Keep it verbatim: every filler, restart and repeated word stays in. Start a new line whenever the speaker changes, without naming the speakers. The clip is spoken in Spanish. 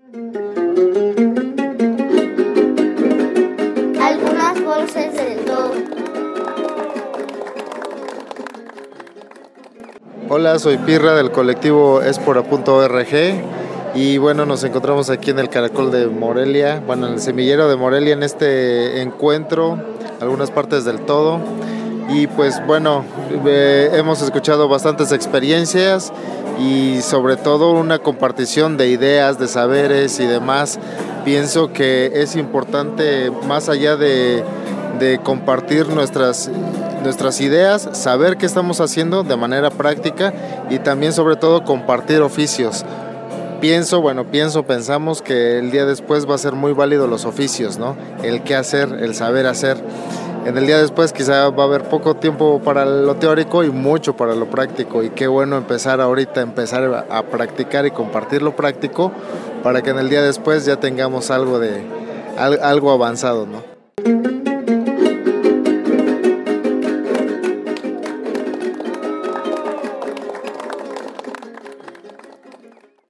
Algunas voces del todo.
Hola, soy Pirra del colectivo espora punto org y bueno, nos encontramos aquí en el Caracol de Morelia, bueno, en el Semillero de Morelia, en este encuentro, algunas partes del todo. Y pues bueno, eh, hemos escuchado bastantes experiencias y sobre todo una compartición de ideas, de saberes y demás. Pienso que es importante, más allá de, de compartir nuestras, nuestras ideas, saber qué estamos haciendo de manera práctica y también sobre todo compartir oficios. Pienso, bueno, pienso, pensamos que el día después va a ser muy válido los oficios, ¿no? El qué hacer, el saber hacer. En el día después quizá va a haber poco tiempo para lo teórico y mucho para lo práctico, y qué bueno empezar ahorita, empezar a practicar y compartir lo práctico para que en el día después ya tengamos algo de algo avanzado, ¿no?